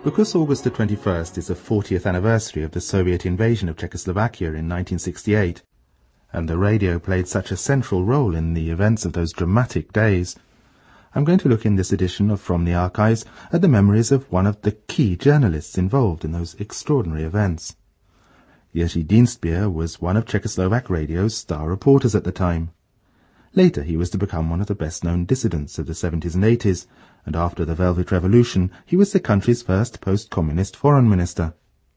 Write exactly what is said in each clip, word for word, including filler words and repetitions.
Because August the twenty-first is the fortieth anniversary of the Soviet invasion of Czechoslovakia in nineteen sixty-eight, and the radio played such a central role in the events of those dramatic days, I'm going to look in this edition of From the Archives at the memories of one of the key journalists involved in those extraordinary events. Jiří Dienstbier was one of Czechoslovak radio's star reporters at the time. Later he was to become one of the best-known dissidents of the seventies and eighties, and after the Velvet Revolution he was the country's first post-communist foreign minister.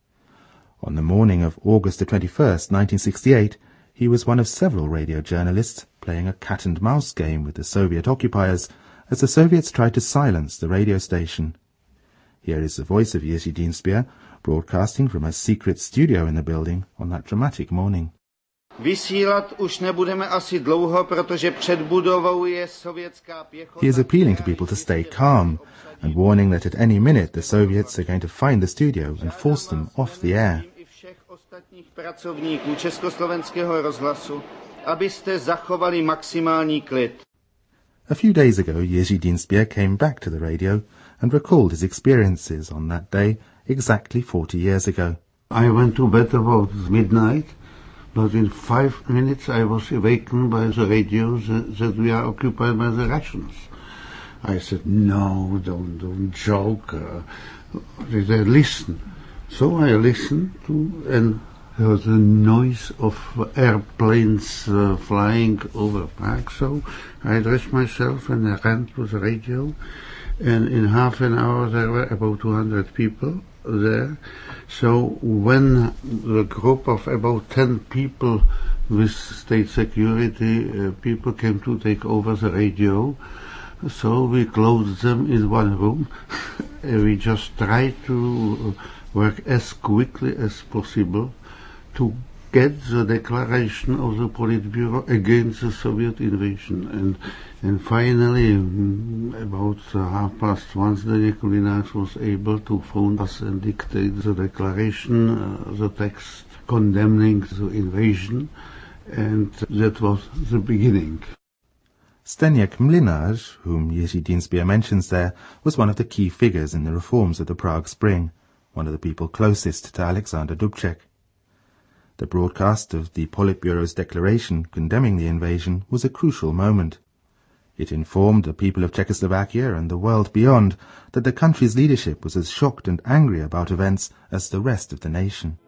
On the morning of August the twenty-first, nineteen sixty-eight, he was one of several radio journalists playing a cat-and-mouse game with the Soviet occupiers as the Soviets tried to silence the radio station. Here is the voice of Jiří Dienstbier, broadcasting from a secret studio in the building on that dramatic morning. Vysílat už nebudeme asi dlouho, protože před budovou je sovětská pěchota. He is appealing to people to stay calm and warning that at any minute the Soviets are going to find the studio and force them off the air. I všech ostatních pracovníků Československého rozhlasu, abyste zachovali maximální klid. A few days ago, Jiří Dienstbier came back to the radio and recalled his experiences on that day exactly forty years ago. I went to bed about midnight. But in five minutes I was awakened by the radio that, that we are occupied by the Russians. I said, no, don't, don't joke. Uh, they said, listen. So I listened to and heard the noise of airplanes uh, flying over Prague. So I dressed myself and I ran to the radio. And in half an hour there were about two hundred people there. So when the group of about ten people with state security uh, people came to take over the radio, so we closed them in one room. We just tried to work as quickly as possible to get the declaration of the Politburo against the Soviet invasion. And and finally, about uh, half past one, Zdeněk Mlynář was able to phone us and dictate the declaration, uh, the text condemning the invasion, and that was the beginning. Zdeněk Mlynář, whom Jiří Dienstbier mentions there, was one of the key figures in the reforms of the Prague Spring, one of the people closest to Alexander Dubček. The broadcast of the Politburo's declaration condemning the invasion was a crucial moment. It informed the people of Czechoslovakia and the world beyond that the country's leadership was as shocked and angry about events as the rest of the nation.